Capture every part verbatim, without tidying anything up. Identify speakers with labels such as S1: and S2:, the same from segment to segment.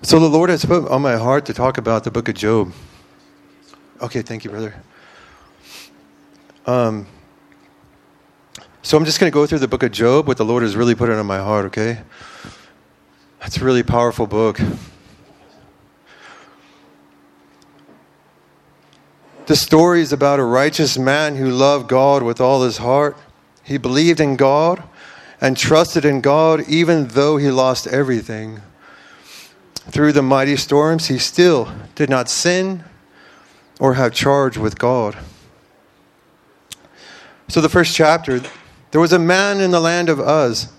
S1: So the Lord has put on my heart to talk about the book of Job. Okay, thank you, brother. Um, so I'm just going to go through the book of Job, what the Lord has really put it on my heart, okay? It's a really powerful book. The story is about a righteous man who loved God with all his heart. He believed in God and trusted in God even though he lost everything. Through the mighty storms, he still did not sin or have charge with God. So the first chapter, there was a man in the land of Uz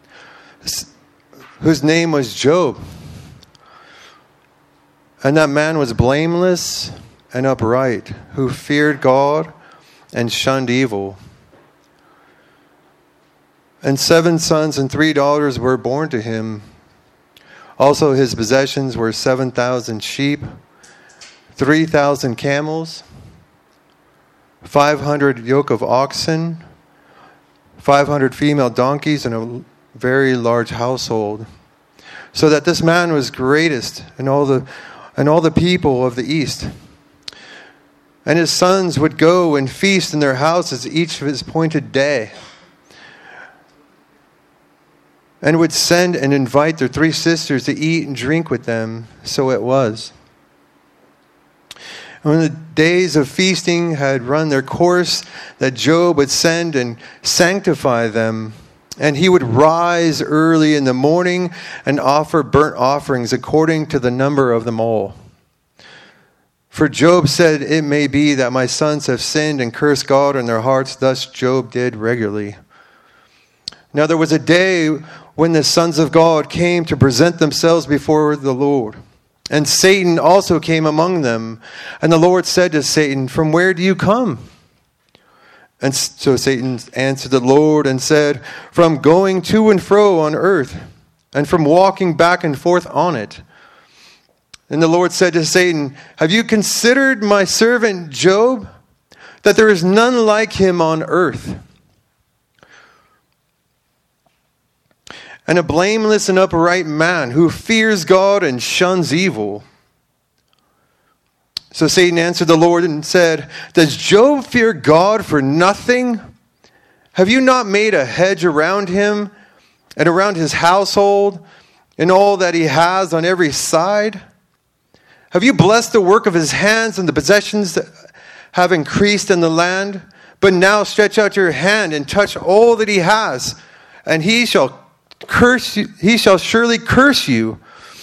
S1: whose name was Job. And that man was blameless and upright, who feared God and shunned evil. And seven sons and three daughters were born to him. Also his possessions were seven thousand sheep, three thousand camels, five hundred yoke of oxen, five hundred female donkeys, and a very large household. So that this man was greatest in all the in all the people of the east. And his sons would go and feast in their houses each of his appointed day, and would send and invite their three sisters to eat and drink with them. So it was. And when the days of feasting had run their course, that Job would send and sanctify them. And he would rise early in the morning and offer burnt offerings according to the number of them all. For Job said, "It may be that my sons have sinned and cursed God in their hearts." Thus Job did regularly. Now there was a day when the sons of God came to present themselves before the Lord. And Satan also came among them. And the Lord said to Satan, "From where do you come?" And so Satan answered the Lord and said, "From going to and fro on earth, and from walking back and forth on it." And the Lord said to Satan, "Have you considered my servant Job, that there is none like him on earth, and a blameless and upright man who fears God and shuns evil?" So Satan answered the Lord and said, "Does Job fear God for nothing? Have you not made a hedge around him and around his household and all that he has on every side? Have you blessed the work of his hands, and the possessions that have increased in the land? But now stretch out your hand and touch all that he has, and he shall curse you, he shall surely curse you,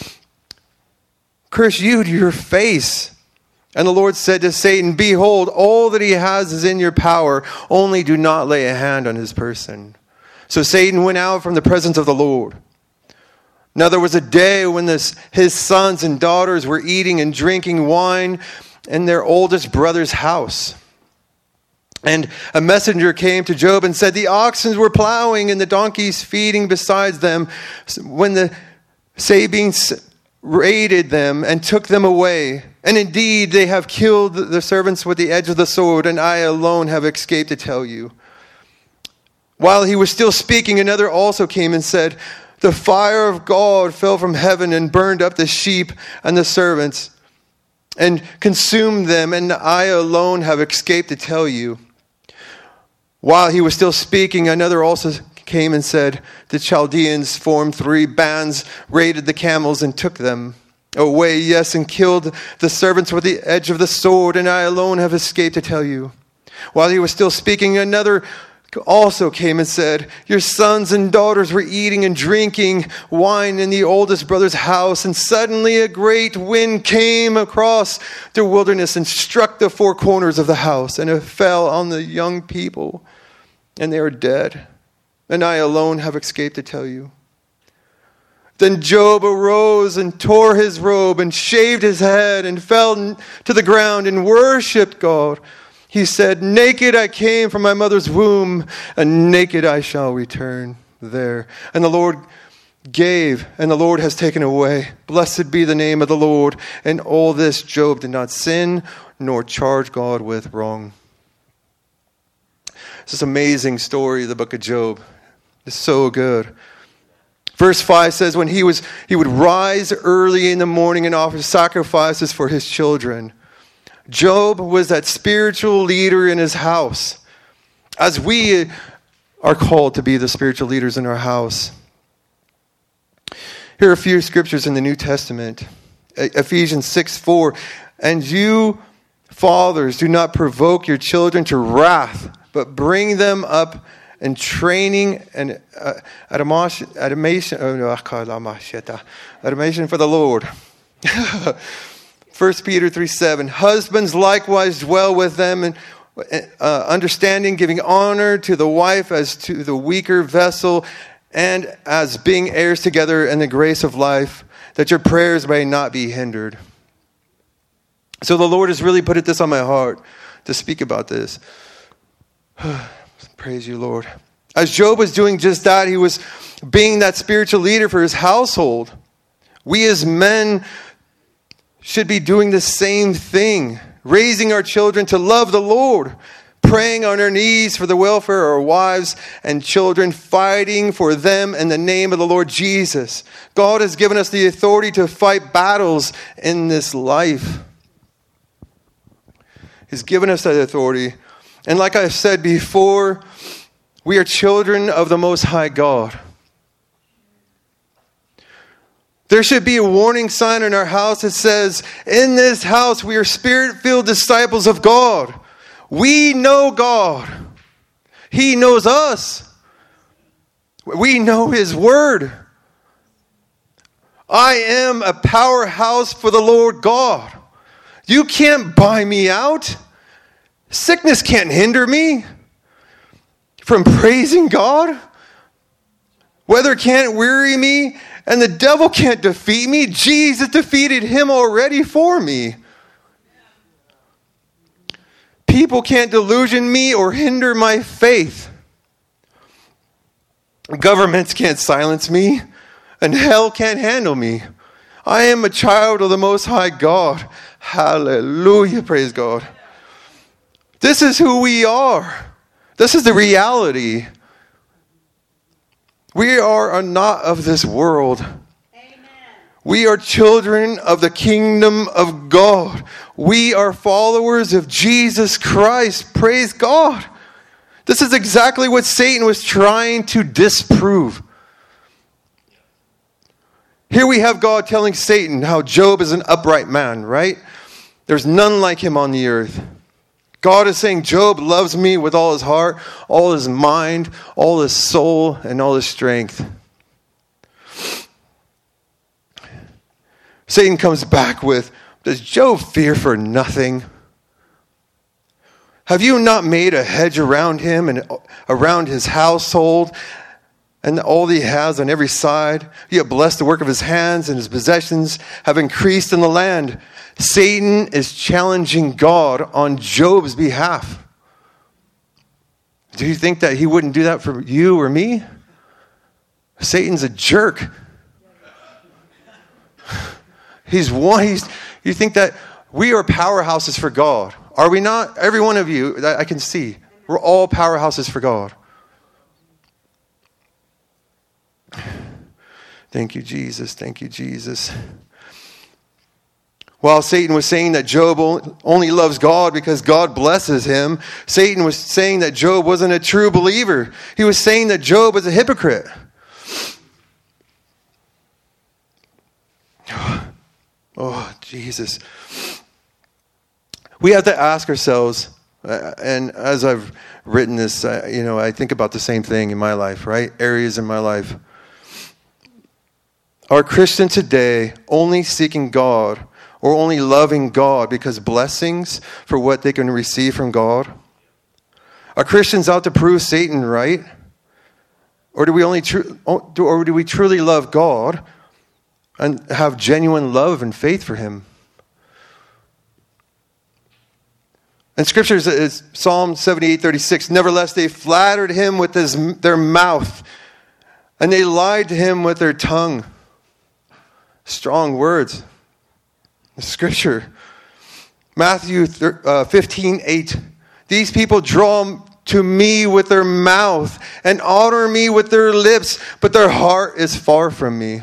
S1: curse you to your face." And the Lord said to Satan, "Behold, all that he has is in your power. Only do not lay a hand on his person." So Satan went out from the presence of the Lord. Now there was a day when this, his sons and daughters were eating and drinking wine in their oldest brother's house. And a messenger came to Job and said, "The oxen were plowing and the donkeys feeding beside them when the Sabines raided them and took them away. And indeed, they have killed the servants with the edge of the sword, and I alone have escaped to tell you." While he was still speaking, another also came and said, "The fire of God fell from heaven and burned up the sheep and the servants and consumed them, and I alone have escaped to tell you." While he was still speaking, another also came and said, "The Chaldeans formed three bands, raided the camels, and took them away, yes, and killed the servants with the edge of the sword, and I alone have escaped to tell you." While he was still speaking, another also came and said, "Your sons and daughters were eating and drinking wine in the oldest brother's house, and suddenly a great wind came across the wilderness and struck the four corners of the house, and it fell on the young people, and they are dead, and I alone have escaped to tell you." Then Job arose and tore his robe and shaved his head and fell to the ground and worshipped God. He said, "Naked I came from my mother's womb, and naked I shall return there. And the Lord gave, and the Lord has taken away. Blessed be the name of the Lord." And all this Job did not sin, nor charge God with wrong. It's this amazing story, the book of Job. It's so good. Verse five says, when he was, he would rise early in the morning and offer sacrifices for his children. Job was that spiritual leader in his house, as we are called to be the spiritual leaders in our house. Here are a few scriptures in the New Testament. Ephesians six four, and you fathers, do not provoke your children to wrath, but bring them up in training and uh, admonition, admonition, admonition for the Lord. First Peter three seven, husbands likewise dwell with them and uh, understanding, giving honor to the wife as to the weaker vessel, and as being heirs together in the grace of life, that your prayers may not be hindered. So the Lord has really put this on my heart to speak about this. Praise you, Lord. As Job was doing just that, he was being that spiritual leader for his household. We as men should be doing the same thing, raising our children to love the Lord, praying on our knees for the welfare of our wives and children, fighting for them in the name of the Lord Jesus. God has given us the authority to fight battles in this life. He's given us that authority. And like I said before, we are children of the Most High God. There should be a warning sign in our house that says, in this house we are spirit-filled disciples of God. We know God. He knows us. We know His Word. I am a powerhouse for the Lord God. You can't buy me out. Sickness can't hinder me from praising God. Weather can't weary me, and the devil can't defeat me. Jesus defeated him already for me. People can't delusion me or hinder my faith. Governments can't silence me, and hell can't handle me. I am a child of the Most High God. Hallelujah, praise God. This is who we are. This is the reality. We are not of this world. Amen. We are children of the kingdom of God. We are followers of Jesus Christ. Praise God. This is exactly what Satan was trying to disprove. Here we have God telling Satan how Job is an upright man, right? There's none like him on the earth. God is saying, Job loves me with all his heart, all his mind, all his soul, and all his strength. Satan comes back with, does Job fear for nothing? Have you not made a hedge around him and around his household and all that he has on every side? You have blessed the work of his hands, and his possessions have increased in the land. Satan is challenging God on Job's behalf. Do you think that he wouldn't do that for you or me? Satan's a jerk. He's one. He's, you think that we are powerhouses for God. Are we not? Every one of you that I can see. We're all powerhouses for God. Thank you, Jesus. Thank you, Jesus. While Satan was saying that Job only loves God because God blesses him, Satan was saying that Job wasn't a true believer. He was saying that Job was a hypocrite. Oh, Jesus. We have to ask ourselves, and as I've written this, you know, I think about the same thing in my life, right? Areas in my life. Are Christians today only seeking God or only loving God because blessings for what they can receive from God? Are Christians out to prove Satan right? Or do we only tru- or do we truly love God and have genuine love and faith for Him? And Scripture is Psalm seventy-eight thirty-six. Nevertheless, they flattered him with his, their mouth, and they lied to him with their tongue. Strong words. The Scripture. Matthew fifteen eight. These people draw to me with their mouth and honor me with their lips, but their heart is far from me.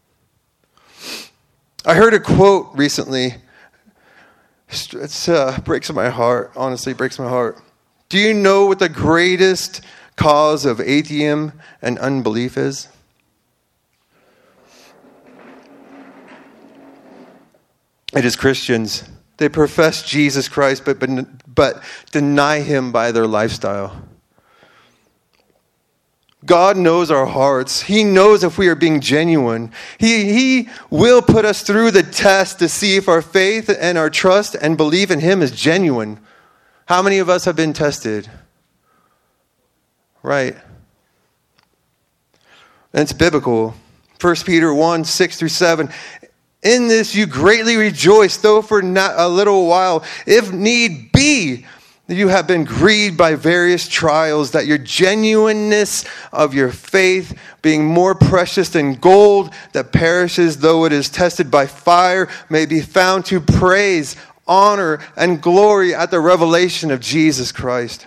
S1: I heard a quote recently. It uh, breaks my heart. Honestly, breaks my heart. Do you know what the greatest cause of atheism and unbelief is? It is Christians. They profess Jesus Christ, but, but, but deny him by their lifestyle. God knows our hearts. He knows if we are being genuine. He, he will put us through the test to see if our faith and our trust and belief in him is genuine. How many of us have been tested? Right. And it's biblical. First Peter one, six through seven. In this you greatly rejoice, though for not a little while, if need be, you have been grieved by various trials, that your genuineness of your faith, being more precious than gold that perishes though it is tested by fire, may be found to praise, honor, and glory at the revelation of Jesus Christ.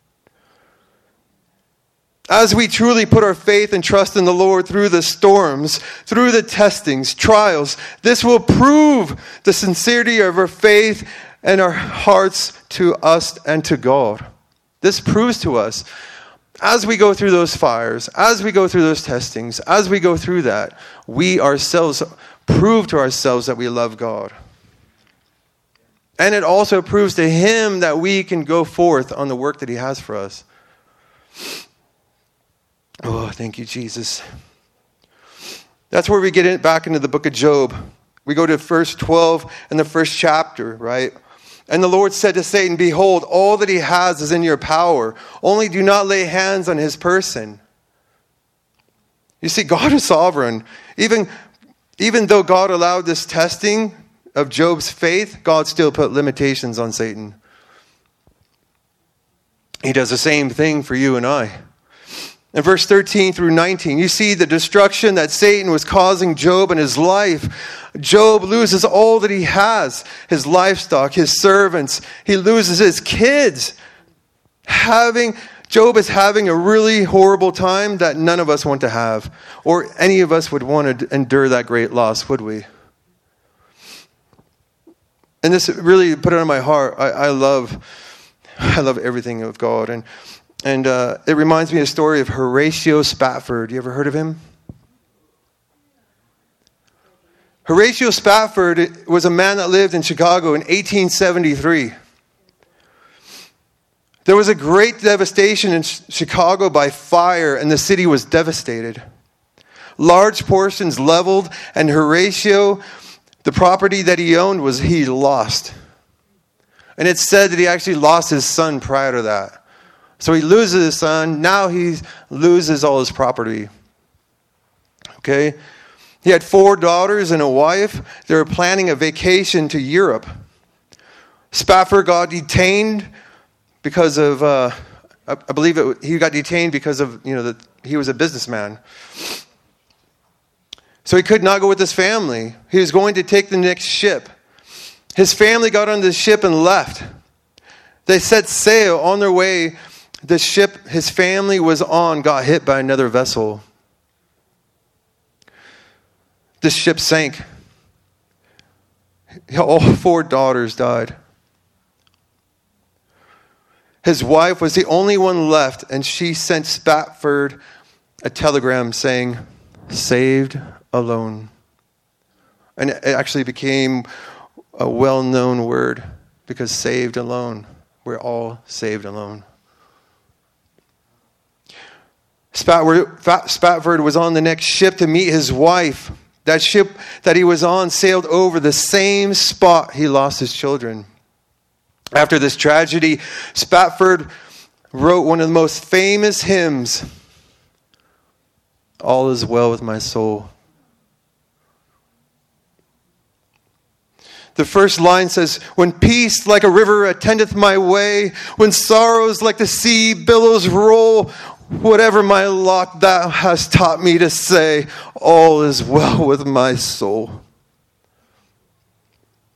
S1: As we truly put our faith and trust in the Lord through the storms, through the testings, trials, this will prove the sincerity of our faith and our hearts to us and to God. This proves to us, as we go through those fires, as we go through those testings, as we go through that, we ourselves prove to ourselves that we love God. And it also proves to him that we can go forth on the work that he has for us. Oh, thank you, Jesus. That's where we get in, back into the book of Job. We go to verse twelve in the first chapter, right? And the Lord said to Satan, behold, all that he has is in your power. Only do not lay hands on his person. You see, God is sovereign. Even, even though God allowed this testing of Job's faith, God still put limitations on Satan. He does the same thing for you and I. In verse thirteen through nineteen, you see the destruction that Satan was causing Job in his life. Job loses all that he has, his livestock, his servants. He loses his kids. Having Job is having a really horrible time that none of us want to have, or any of us would want to endure that great loss, would we? And this really put it on my heart. I, I love, I love everything of God, and. And uh, it reminds me of the story of Horatio Spafford. You ever heard of him? Horatio Spafford was a man that lived in Chicago in eighteen seventy-three. There was a great devastation in Chicago by fire, and the city was devastated. Large portions leveled, and Horatio, the property that he owned, was he lost. And it's said that he actually lost his son prior to that. So he loses his son. Now he loses all his property. Okay? He had four daughters and a wife. They were planning a vacation to Europe. Spafford got detained because of, uh, I believe it, he got detained because of, you know, that he was a businessman. So he could not go with his family. He was going to take the next ship. His family got on the ship and left. They set sail on their way. The ship his family was on got hit by another vessel. This ship sank. All four daughters died. His wife was the only one left, and she sent Spafford a telegram saying, saved alone. And it actually became a well-known word, because saved alone. We're all saved alone. Spafford was on the next ship to meet his wife. That ship that he was on sailed over the same spot he lost his children. After this tragedy, Spafford wrote one of the most famous hymns, All Is Well With My Soul. The first line says, when peace like a river attendeth my way, when sorrows like the sea billows roll, whatever my lot thou hast taught me to say, all is well with my soul.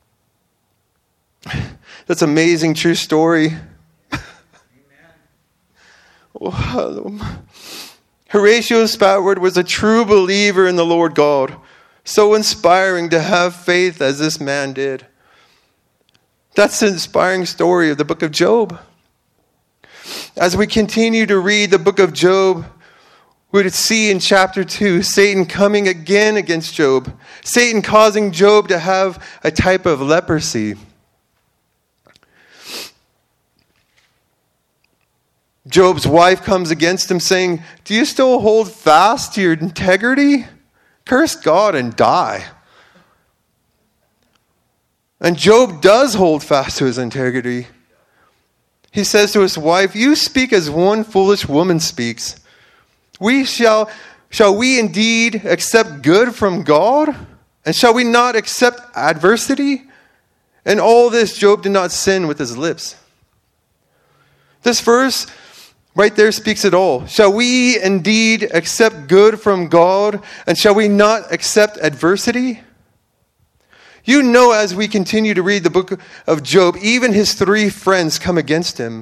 S1: That's an amazing true story. Horatio Spafford was a true believer in the Lord God. So inspiring to have faith as this man did. That's the inspiring story of the book of Job. As we continue to read the book of Job, we would see in chapter two, Satan coming again against Job. Satan causing Job to have a type of leprosy. Job's wife comes against him saying, "Do you still hold fast to your integrity? Curse God and die." And Job does hold fast to his integrity. He says to his wife, "You speak as one foolish woman speaks. We shall, shall we indeed accept good from God? And shall we not accept adversity?" In all this, Job did not sin with his lips. This verse right there speaks it all. Shall we indeed accept good from God? And shall we not accept adversity? You know, as we continue to read the book of Job, even his three friends come against him.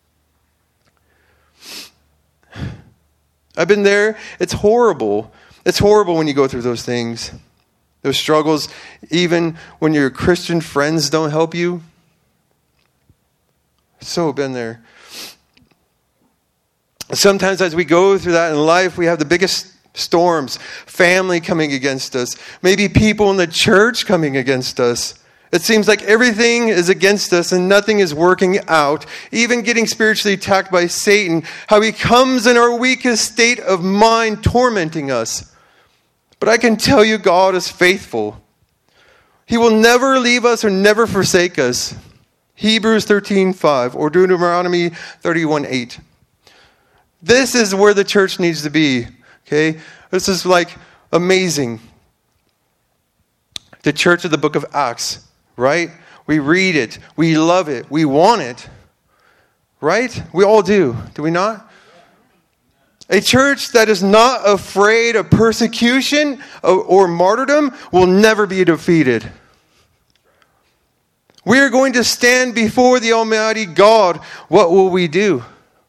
S1: I've been there. It's horrible. It's horrible when you go through those things. Those struggles, even when your Christian friends don't help you. So been there. Sometimes as we go through that in life, we have the biggest storms, family coming against us, maybe people in the church coming against us. It seems like everything is against us and nothing is working out. Even getting spiritually attacked by Satan, how he comes in our weakest state of mind tormenting us. But I can tell you God is faithful. He will never leave us or never forsake us. Hebrews thirteen five or Deuteronomy thirty-one eight. This is where the church needs to be. Okay? This is like amazing. The church of the book of Acts, right? We read it. We love it. We want it. Right? We all do. Do we not? A church that is not afraid of persecution or martyrdom will never be defeated. We are going to stand before the Almighty God. What will we do?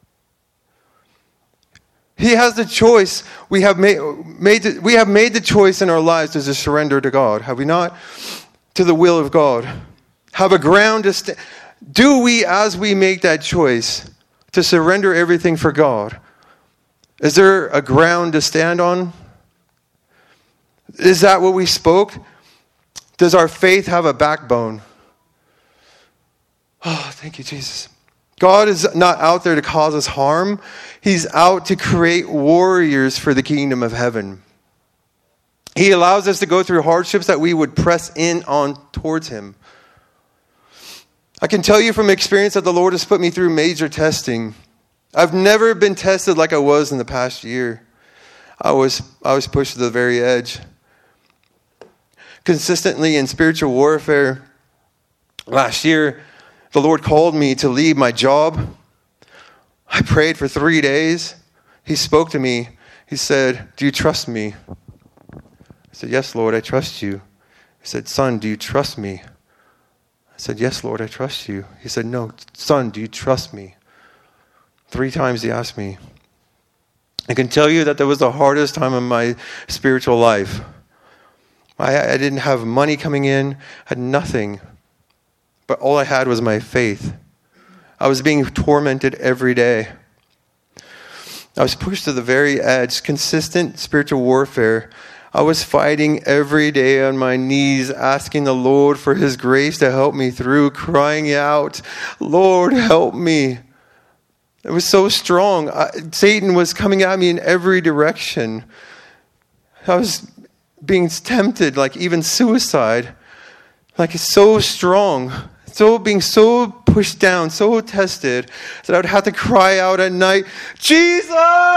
S1: He has the choice. We have made, made the, we have made the choice in our lives to just surrender to God. Have we not? To the will of God. Have a ground to stand. Do we, as we make that choice, to surrender everything for God? Is there a ground to stand on? Is that what we spoke? Does our faith have a backbone? Oh, thank you, Jesus. God is not out there to cause us harm. He's out to create warriors for the kingdom of heaven. He allows us to go through hardships that we would press in on towards him. I can tell you from experience that the Lord has put me through major testing. I've never been tested like I was in the past year. I was I was pushed to the very edge. Consistently in spiritual warfare, last year, the Lord called me to leave my job. I prayed for three days. He spoke to me. He said, "Do you trust me?" I said, "Yes, Lord, I trust you." He said, "Son, do you trust me?" I said, "Yes, Lord, I trust you." He said, "No, son, do you trust me?" Three times he asked me. I can tell you that that was the hardest time of my spiritual life. I, I didn't have money coming in, had nothing. But all I had was my faith. I was being tormented every day. I was pushed to the very edge. Consistent spiritual warfare. I was fighting every day on my knees, asking the Lord for his grace to help me through, crying out, "Lord, help me." It was so strong. I, Satan was coming at me in every direction. I was being tempted, like even suicide. Like it's so strong. So being so pushed down, so tested, that I would have to cry out at night, "Jesus!"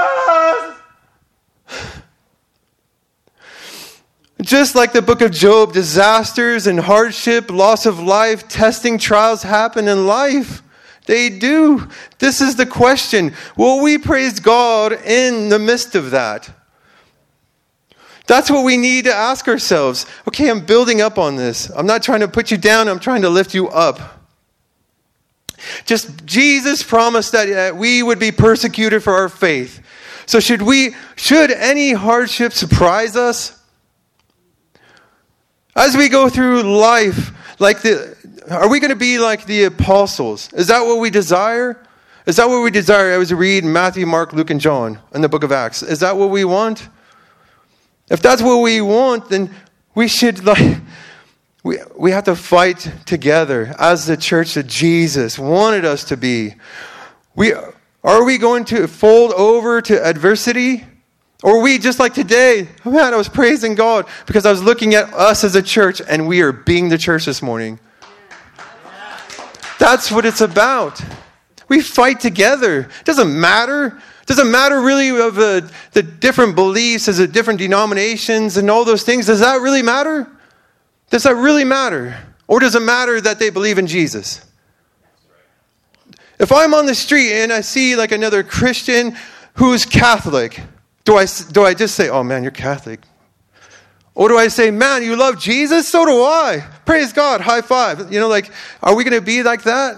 S1: Just like the book of Job, disasters and hardship, loss of life, testing, trials happen in life. They do. This is the question. Will we praise God in the midst of that? That's what we need to ask ourselves. Okay, I'm building up on this. I'm not trying to put you down. I'm trying to lift you up. Just Jesus promised that uh, we would be persecuted for our faith. So should we, should any hardship surprise us? As we go through life, like the, are we going to be like the apostles? Is that what we desire? Is that what we desire? I was reading Matthew, Mark, Luke, and John in the book of Acts. Is that what we want? If that's what we want, then we should like we we have to fight together as the church that Jesus wanted us to be. We are we going to fold over to adversity? Or are we just like today? Oh man, I was praising God because I was looking at us as a church and we are being the church this morning. That's what it's about. We fight together. It doesn't matter. It doesn't matter really of the, the different beliefs, as the different denominations and all those things. Does that really matter? Does that really matter? Or does it matter that they believe in Jesus? If I'm on the street and I see like another Christian who's Catholic, do I, do I just say, oh man, you're Catholic? Or do I say, man, you love Jesus? So do I. Praise God. High five. You know, like, are we going to be like that?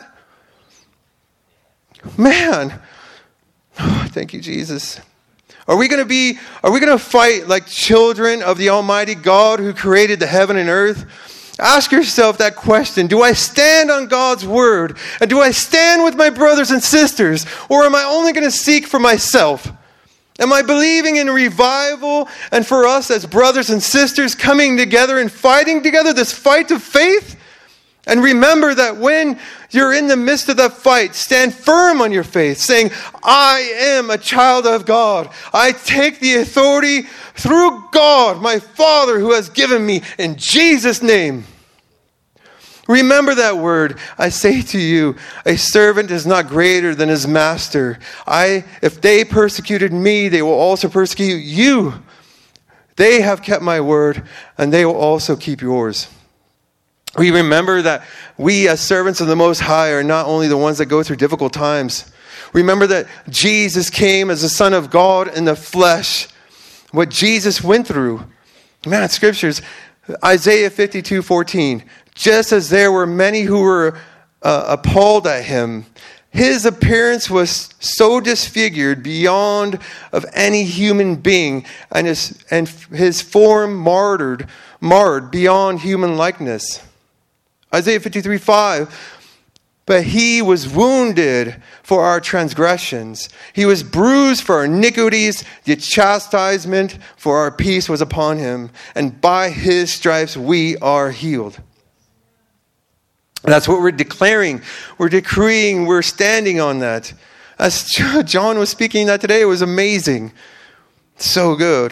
S1: Man, oh, thank you, Jesus. Are we going to be, are we going to fight like children of the Almighty God who created the heaven and earth? Ask yourself that question. Do I stand on God's word? And do I stand with my brothers and sisters? Or am I only going to seek for myself? Am I believing in revival and for us as brothers and sisters coming together and fighting together this fight of faith? And remember that when you're in the midst of that fight, stand firm on your faith, saying, I am a child of God. I take the authority through God, my Father, who has given me in Jesus' name. Remember that word. I say to you, a servant is not greater than his master. I, if they persecuted me, they will also persecute you. They have kept my word, and they will also keep yours. We remember that we as servants of the Most High are not only the ones that go through difficult times. Remember that Jesus came as the Son of God in the flesh. What Jesus went through. Man, scriptures. Isaiah fifty-two fourteen. Just as there were many who were uh, appalled at him, his appearance was so disfigured beyond of any human being, and his, and his form marred, marred beyond human likeness. Isaiah fifty-three five, but he was wounded for our transgressions. He was bruised for our iniquities. The chastisement for our peace was upon him. And by his stripes we are healed. That's what we're declaring. We're decreeing. We're standing on that. As John was speaking that today, it was amazing. So good.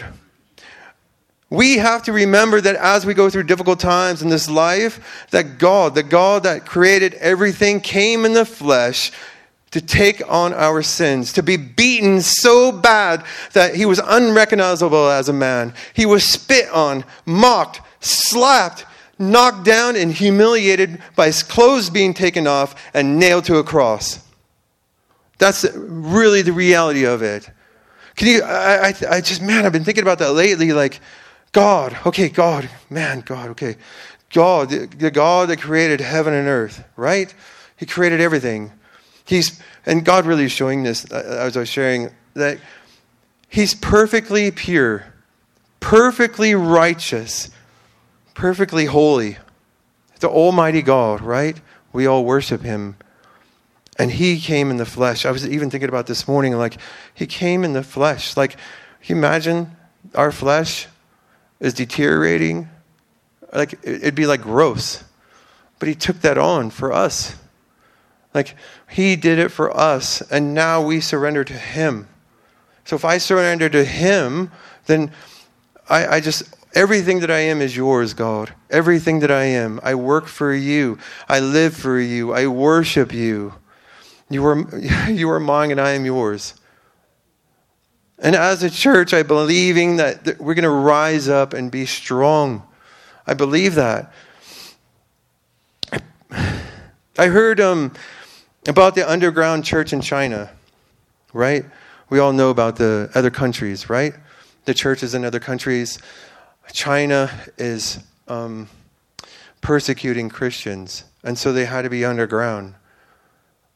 S1: We have to remember that as we go through difficult times in this life, that God, the God that created everything, came in the flesh to take on our sins, to be beaten so bad that he was unrecognizable as a man. He was spit on, mocked, slapped, knocked down, and humiliated by his clothes being taken off and nailed to a cross. That's really the reality of it. Can you, I, I, I just, man, I've been thinking about that lately, like, God, okay, God, man, God, okay. God, the, the God that created heaven and earth, right? He created everything. He's, and God really is showing this, as I was sharing, that he's perfectly pure, perfectly righteous, perfectly holy. The Almighty God, right? We all worship him. And he came in the flesh. I was even thinking about this morning, like, he came in the flesh. Like, can you imagine our flesh is deteriorating? Like, it'd be like gross. But he took that on for us. Like, he did it for us, and now we surrender to him. So if I surrender to him, then I, I just, everything that I am is yours, God. Everything that I am. I work for you. I live for you. I worship you. You are, you are mine and I am yours. And as a church, I believing that we're going to rise up and be strong. I believe that. I heard um, about the underground church in China, right? We all know about the other countries, right? The churches in other countries. China is um, persecuting Christians, and so they had to be underground.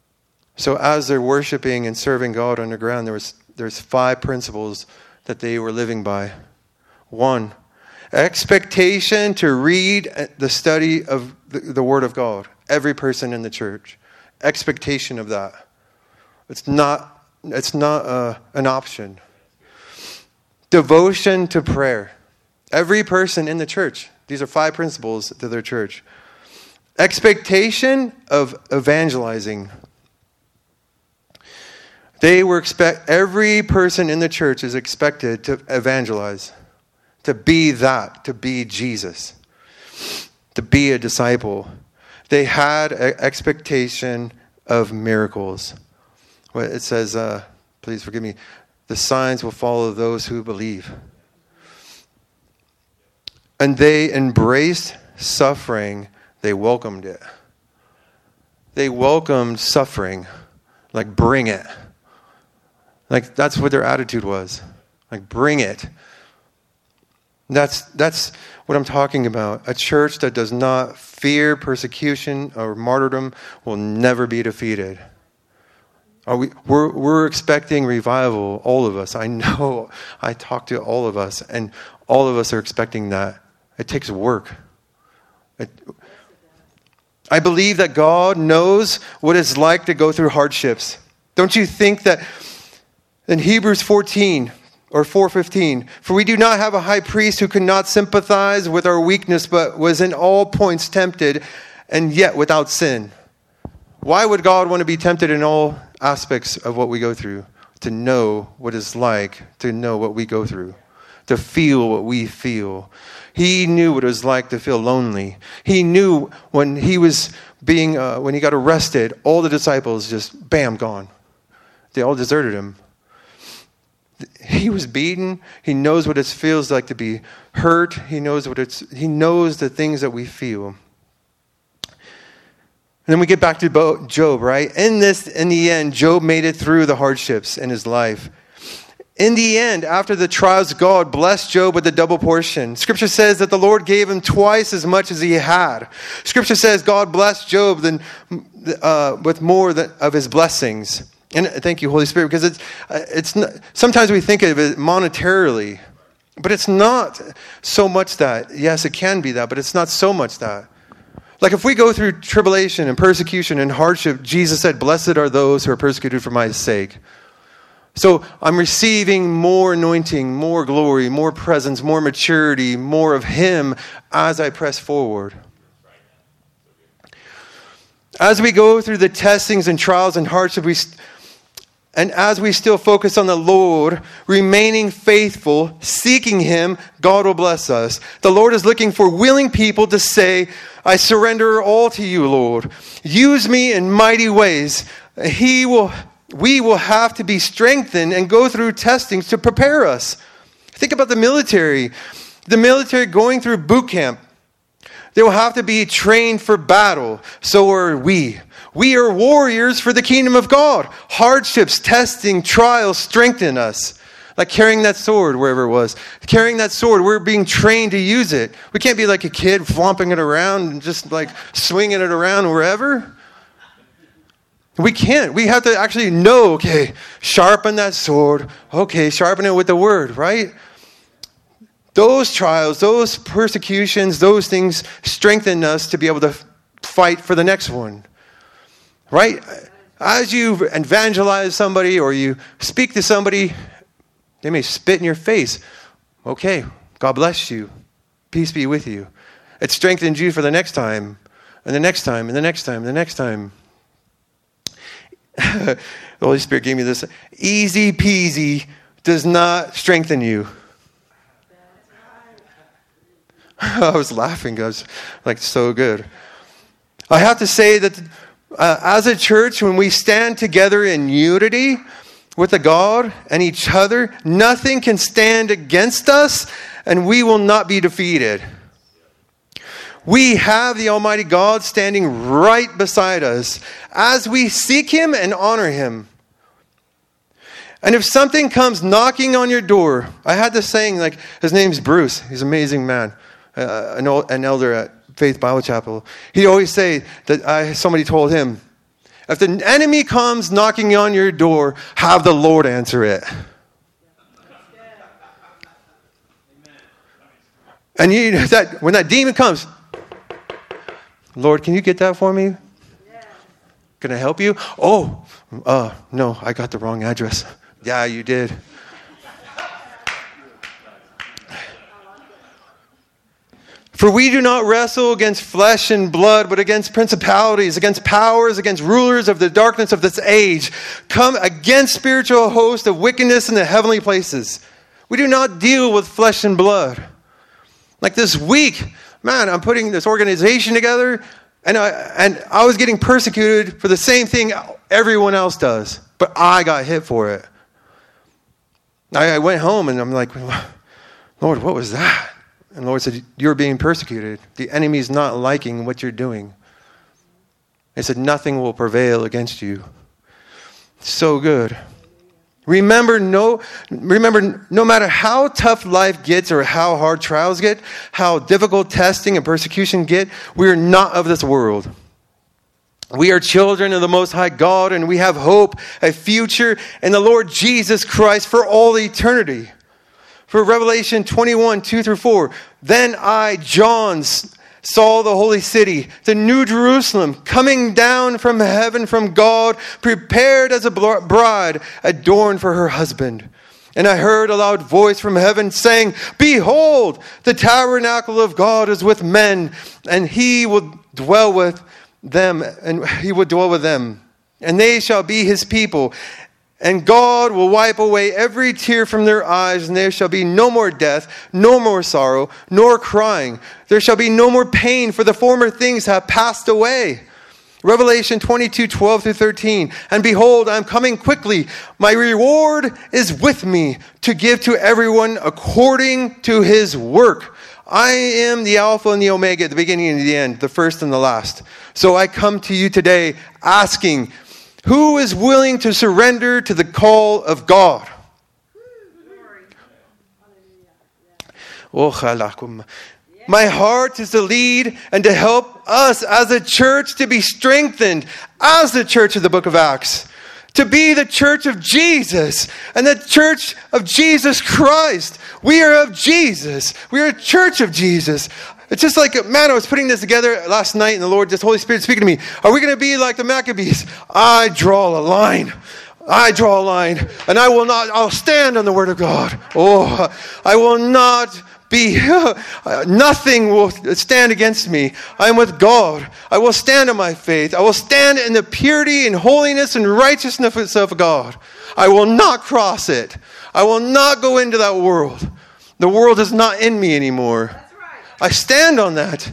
S1: So as they're worshiping and serving God underground, there was there's five principles that they were living by. One, expectation to read the study of the, the Word of God. Every person in the church. Expectation of that. It's not, it's not uh, an option. Devotion to prayer. Every person in the church. These are five principles to their church. Expectation of evangelizing. They were expect every person in the church is expected to evangelize, to be that, to be Jesus, to be a disciple. They had an expectation of miracles. It says, uh, please forgive me, the signs will follow those who believe. And they embraced suffering. They welcomed it. They welcomed suffering. Like, bring it. Like, that's what their attitude was. Like, bring it. That's that's what I'm talking about. A church that does not fear persecution or martyrdom will never be defeated. Are we, we're, we're expecting revival, all of us. I know. I talk to all of us, and all of us are expecting that. It takes work. It, I believe that God knows what it's like to go through hardships. Don't you think that in Hebrews fourteen or four fifteen, for we do not have a high priest who could not sympathize with our weakness, but was in all points tempted and yet without sin. Why would God want to be tempted in all aspects of what we go through? To know what it's like to know what we go through, to feel what we feel. He knew what it was like to feel lonely. He knew when he was being, uh, when he got arrested, all the disciples just, bam, gone. They all deserted him. He was beaten. He knows what it feels like to be hurt. He knows what it's. He knows the things that we feel. And then we get back to Job, right? In this, in the end, Job made it through the hardships in his life. In the end, after the trials, God blessed Job with a double portion. Scripture says that the Lord gave him twice as much as he had. Scripture says God blessed Job then, uh, with more than, of his blessings. And thank you, Holy Spirit, because it's it's not, sometimes we think of it monetarily, but it's not so much that. Yes, it can be that, but it's not so much that. Like if we go through tribulation and persecution and hardship, Jesus said, "Blessed are those who are persecuted for my sake." So I'm receiving more anointing, more glory, more presence, more maturity, more of Him as I press forward. As we go through the testings and trials and hardship, we. St- And as we still focus on the Lord, remaining faithful, seeking Him, God will bless us. The Lord is looking for willing people to say, I surrender all to you, Lord. Use me in mighty ways. He will, we will have to be strengthened and go through testings to prepare us. Think about the military. The military going through boot camp. They will have to be trained for battle. So are we. We are warriors for the kingdom of God. Hardships, testing, trials strengthen us. Like carrying that sword wherever it was. Carrying that sword, we're being trained to use it. We can't be like a kid flomping it around and just like swinging it around wherever. We can't. We have to actually know, okay, sharpen that sword. Okay, sharpen it with the word, right? Those trials, those persecutions, those things strengthen us to be able to fight for the next one. Right? As you evangelize somebody or you speak to somebody, they may spit in your face. Okay, God bless you. Peace be with you. It strengthens you for the next time, and the next time, and the next time, and the next time. The Holy Spirit gave me this. Easy peasy does not strengthen you. I was laughing. I was like, so good. I have to say that uh, as a church, when we stand together in unity with the God and each other, nothing can stand against us, and we will not be defeated. We have the Almighty God standing right beside us as we seek Him and honor Him. And if something comes knocking on your door, I had this saying, like, his name's Bruce. He's an amazing man, uh, an, an elder at Faith Bible Chapel. He'd always say that I, somebody told him, If the enemy comes knocking on your door, have the Lord answer it. And you that when that demon comes, Lord, can you get that for me? Can I help you? Oh, uh, no, I got the wrong address. Yeah, you did. For we do not wrestle against flesh and blood, but against principalities, against powers, against rulers of the darkness of this age. Come against spiritual hosts of wickedness in the heavenly places. We do not deal with flesh and blood. Like this week, man, I'm putting this organization together, and I, and I was getting persecuted for the same thing everyone else does, but I got hit for it. I, I went home, and I'm like, Lord, what was that? And the Lord said, you're being persecuted. The enemy's not liking what you're doing. He said, nothing will prevail against you. So good. Remember, no, remember, no matter how tough life gets or how hard trials get, how difficult testing and persecution get, we are not of this world. We are children of the Most High God, and we have hope, a future in the Lord Jesus Christ for all eternity. For Revelation twenty-one, two through four, then I, John, saw the holy city, the new Jerusalem, coming down from heaven from God, prepared as a bride, adorned for her husband. And I heard a loud voice from heaven saying, behold, the tabernacle of God is with men, and he will dwell with them, and he will dwell with them. And they shall be his people. And God will wipe away every tear from their eyes, and there shall be no more death, no more sorrow, nor crying. There shall be no more pain, for the former things have passed away. Revelation twenty-two, twelve through thirteen. And behold, I am coming quickly. My reward is with me to give to everyone according to his work. I am the Alpha and the Omega, the beginning and the end, the first and the last. So I come to you today asking, who is willing to surrender to the call of God? My heart is to lead and to help us as a church to be strengthened as the church of the book of Acts. To be the church of Jesus and the church of Jesus Christ. We are of Jesus. We are a church of Jesus. It's just like, man, I was putting this together last night and the Lord, this Holy Spirit speaking to me. Are we going to be like the Maccabees? I draw a line. I draw a line. And I will not, I'll stand on the word of God. Oh, I will not be, nothing will stand against me. I am with God. I will stand on my faith. I will stand in the purity and holiness and righteousness of God. I will not cross it. I will not go into that world. The world is not in me anymore. I stand on that.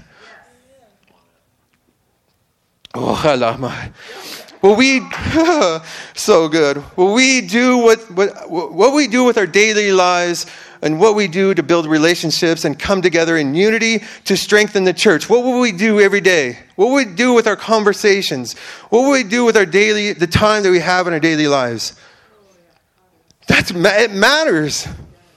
S1: Oh, well, we so good. Well, we do what, what what we do with our daily lives, and what we do to build relationships and come together in unity to strengthen the church. What will we do every day? What will we do with our conversations? What will we do with our daily, the time that we have in our daily lives? That's it matters.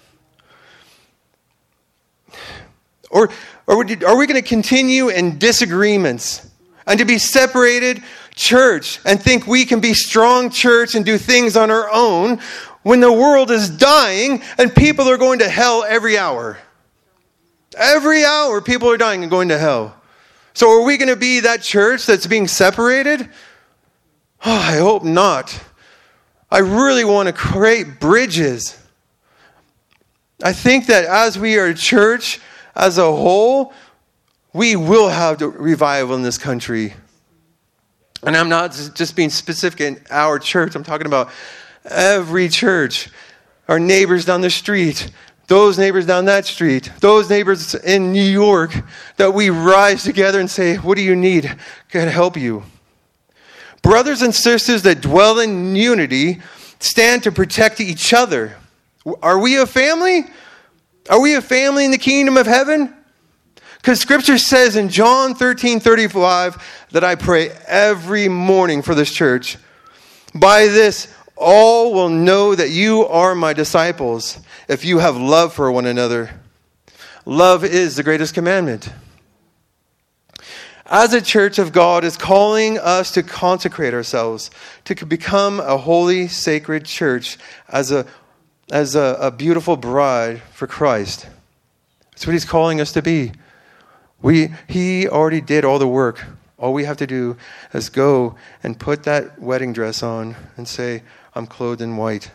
S1: Or, or are we going to continue in disagreements and to be separated church and think we can be strong church and do things on our own when the world is dying and people are going to hell every hour? Every hour people are dying and going to hell. So are we going to be that church that's being separated? Oh, I hope not. I really want to create bridges. I think that as we are a church, as a whole, we will have the revival in this country. And I'm not just being specific in our church. I'm talking about every church. Our neighbors down the street. Those neighbors down that street. Those neighbors in New York. That we rise together and say, what do you need? Can I help you? Brothers and sisters that dwell in unity stand to protect each other. Are we a family? Are we a family in the kingdom of heaven? Because Scripture says in John thirteen thirty-five that I pray every morning for this church. By this, all will know that you are my disciples if you have love for one another. Love is the greatest commandment. as a church of God, is calling us to consecrate ourselves, to become a holy, sacred church as a, as a, a beautiful bride for Christ. That's what he's calling us to be. We, he already did all the work. All we have to do is go and put that wedding dress on and say, I'm clothed in white.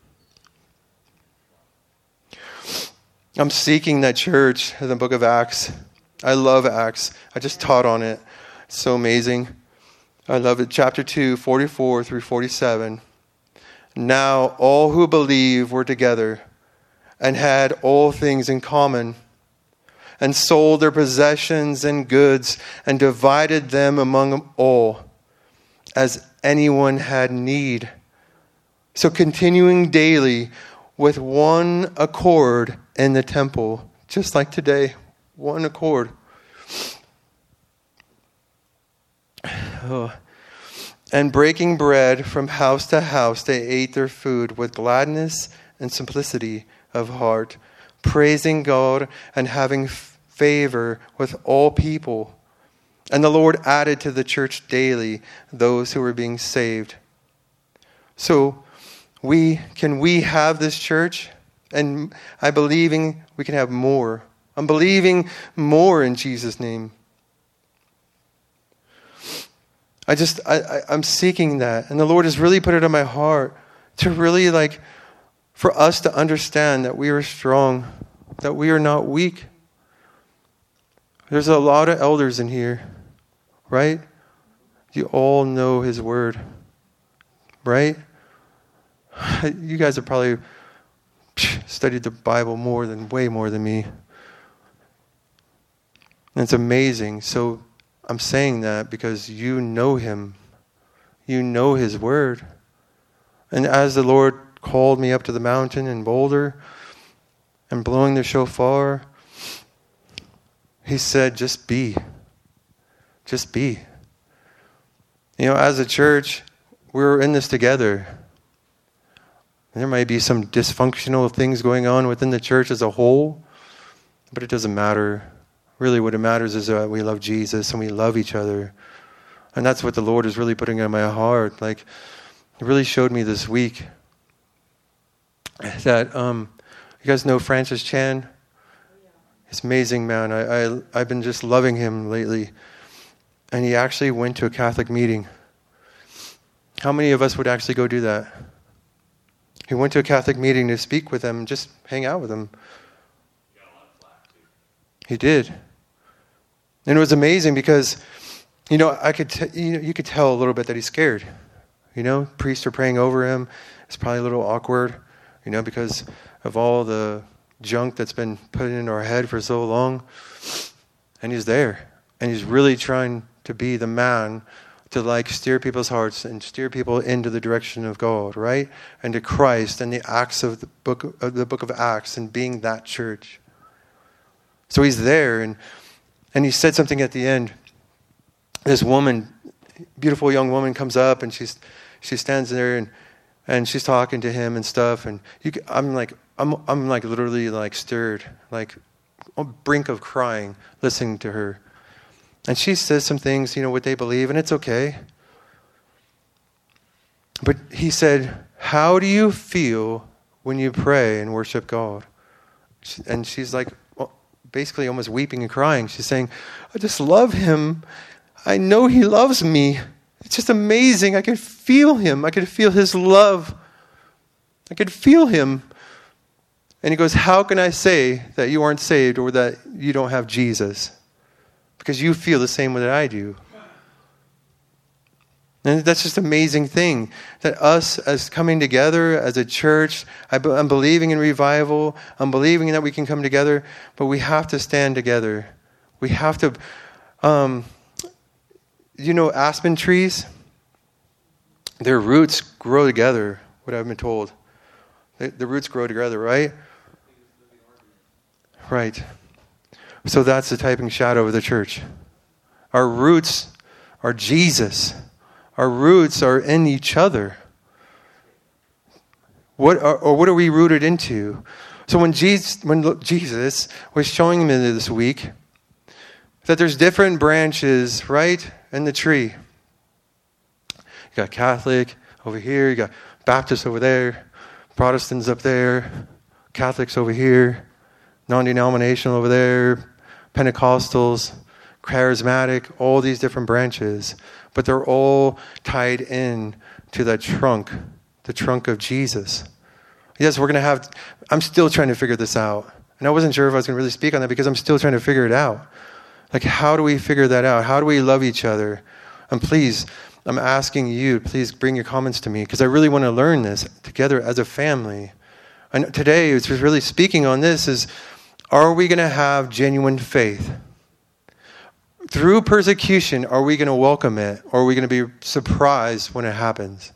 S1: I'm seeking that church in the book of Acts. I love Acts. I just taught on it. It's so amazing. I love it. Chapter two, forty-four through forty-seven. Now all who believe were together and had all things in common, and sold their possessions and goods and divided them among all as anyone had need. So continuing daily with one accord in the temple, just like today, one accord. Oh. And breaking bread from house to house, they ate their food with gladness and simplicity of heart, praising God and having favor with all people. And the Lord added to the church daily those who were being saved. So we can we have this church? And I'm believing we can have more. I'm believing more in Jesus' name. I just, I, I, I'm seeking that. And the Lord has really put it on my heart to really like, for us to understand that we are strong, that we are not weak. There's a lot of elders in here, right? You all know his word, right? You guys have probably studied the Bible more than, way more than me. And it's amazing. So I'm saying that because you know him. You know his word. And as the Lord called me up to the mountain in Boulder and blowing the shofar, he said, just be. Just be. You know, as a church, we're in this together. There might be some dysfunctional things going on within the church as a whole, but it doesn't matter. Really what it matters is that we love Jesus and we love each other. And that's what the Lord is really putting on my heart. Like, it really showed me this week that, um, you guys know Francis Chan? He's amazing, man. I, I, I've been just loving him lately. And he actually went to a Catholic meeting. How many of us would actually go do that? He went to a Catholic meeting to speak with them and just hang out with them. He did. And it was amazing because, you know, I could t- you know, you could tell a little bit that he's scared. You know, priests are praying over him. It's probably a little awkward, you know, because of all the junk that's been put into our head for so long. And he's there. And he's really trying to be the man to like steer people's hearts and steer people into the direction of God, right? And to Christ and the acts of the book of the book of Acts and being that church. So he's there, and and he said something at the end. This woman, beautiful young woman, comes up and she's she stands there and and she's talking to him and stuff. And you, I'm like I'm I'm like literally like stirred, like on the brink of crying, listening to her. And she says some things, you know, what they believe, and it's okay. But he said, how do you feel when you pray and worship God? And she's like, well, basically almost weeping and crying. She's saying, I just love him. I know he loves me. It's just amazing. I could feel him. I could feel his love. I could feel him. And he goes, how can I say that you aren't saved or that you don't have Jesus? Because you feel the same way that I do. And that's just an amazing thing. That us as coming together as a church, I'm believing in revival. I'm believing that we can come together. But we have to stand together. We have to, um, you know, aspen trees, their roots grow together, what I've been told. The, the roots grow together, right? Right. So that's the typing shadow of the church. Our roots are Jesus. Our roots are in each other. What are, or what are we rooted into? So when Jesus, when Jesus was showing me this week, that there's different branches, right, in the tree. You got Catholic over here, you got Baptists over there, Protestants up there, Catholics over here, non-denominational over there, Pentecostals, charismatic, all these different branches. But they're all tied in to that trunk, the trunk of Jesus. Yes, we're going to have, I'm still trying to figure this out. And I wasn't sure if I was going to really speak on that because I'm still trying to figure it out. Like, how do we figure that out? How do we love each other? And please, I'm asking you, please bring your comments to me because I really want to learn this together as a family. And today, it's really speaking on this is, are we going to have genuine faith? Through persecution, are we going to welcome it? Or are we going to be surprised when it happens?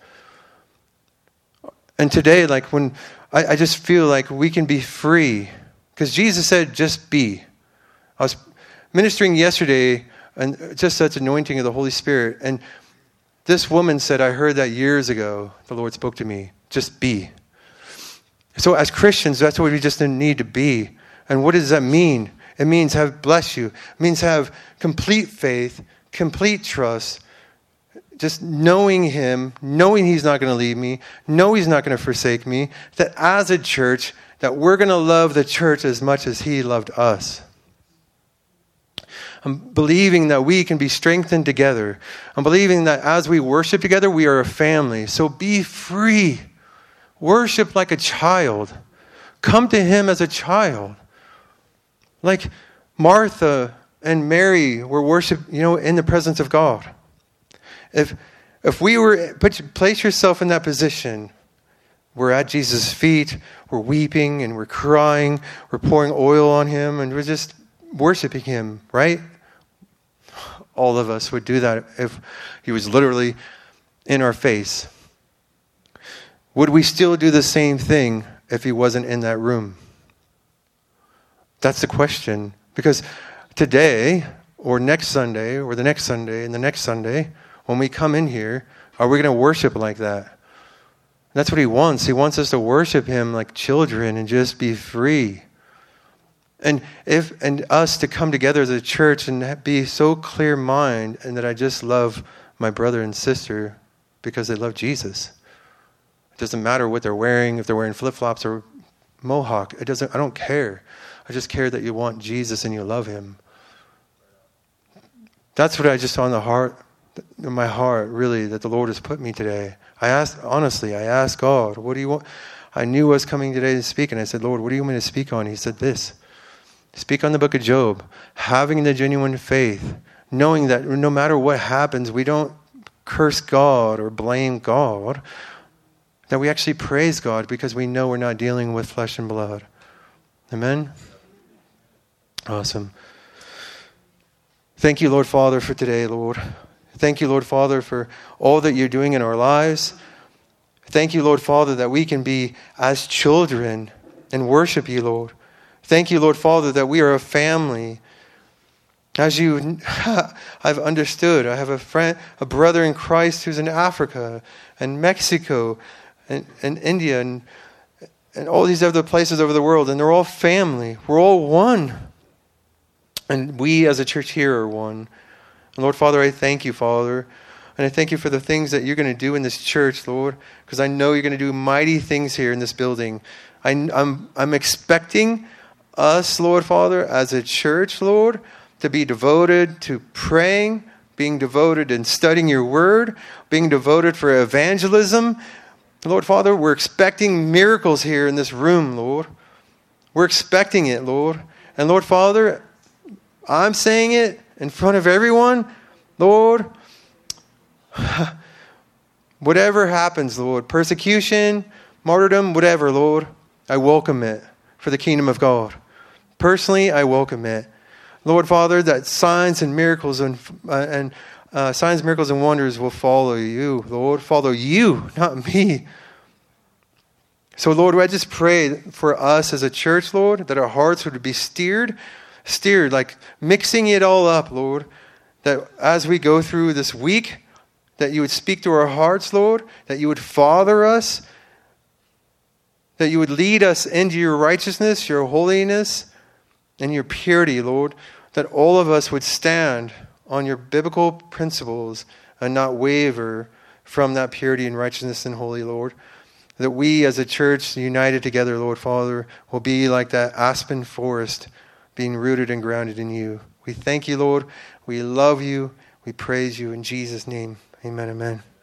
S1: And today, like when, I, I just feel like we can be free. Because Jesus said, just be. I was ministering yesterday, and just such anointing of the Holy Spirit. And this woman said, I heard that years ago. The Lord spoke to me, just be. So as Christians, that's what we just need to be. And what does that mean? It means have, bless you, it means have complete faith, complete trust, just knowing him, knowing he's not going to leave me, know he's not going to forsake me, that as a church, that we're going to love the church as much as he loved us. I'm believing that we can be strengthened together. I'm believing that as we worship together, we are a family. So be free. Worship like a child. Come to him as a child. Like Martha and Mary were worship, you know, in the presence of God. If if we were, put, place yourself in that position, we're at Jesus' feet, we're weeping and we're crying, we're pouring oil on him, and we're just worshiping him, right? All of us would do that if he was literally in our face. Would we still do the same thing if he wasn't in that room? That's the question. Because today, or next Sunday, or the next Sunday, and the next Sunday, when we come in here, are we going to worship like that? That's what he wants. He wants us to worship him like children and just be free. And if and us to come together as a church and be so clear mind and that I just love my brother and sister because they love Jesus. It doesn't matter what they're wearing, if they're wearing flip-flops or mohawk. It doesn't. I don't care. I just care that you want Jesus and you love him. That's what I just saw in the heart, in my heart, really, that the Lord has put me today. I asked, honestly, I asked God, what do you want? I knew I was coming today to speak, and I said, Lord, what do you want me to speak on? He said this. Speak on the book of Job, having the genuine faith, knowing that no matter what happens, we don't curse God or blame God, that we actually praise God because we know we're not dealing with flesh and blood. Amen? Awesome. Thank you, Lord Father, for today, Lord. Thank you, Lord Father, for all that you're doing in our lives. Thank you, Lord Father, that we can be as children and worship you, Lord. Thank you, Lord Father, that we are a family. As you, I've understood, I have a friend, a brother in Christ who's in Africa and Mexico and, and India and, and all these other places over the world, and they're all family. We're all one. And we as a church here are one. And Lord Father, I thank you, Father. And I thank you for the things that you're going to do in this church, Lord, because I know you're going to do mighty things here in this building. I, I'm, I'm expecting us, Lord Father, as a church, Lord, to be devoted to praying, being devoted in studying your word, being devoted for evangelism. Lord Father, we're expecting miracles here in this room, Lord. We're expecting it, Lord. And Lord Father, I'm saying it in front of everyone, Lord, whatever happens, Lord, persecution, martyrdom, whatever, Lord, I welcome it for the kingdom of God. Personally, I welcome it. Lord Father, that signs and miracles and uh, and uh, signs, miracles, and wonders will follow you, Lord. Follow you, not me. So, Lord, I just pray for us as a church, Lord, that our hearts would be steered, steered, like mixing it all up, Lord, that as we go through this week, that you would speak to our hearts, Lord, that you would father us, that you would lead us into your righteousness, your holiness, and your purity, Lord, that all of us would stand on your biblical principles and not waver from that purity and righteousness and holy, Lord. That we as a church united together, Lord Father, will be like that aspen forest being rooted and grounded in you. We thank you, Lord. We love you. We praise you in Jesus' name. Amen, amen.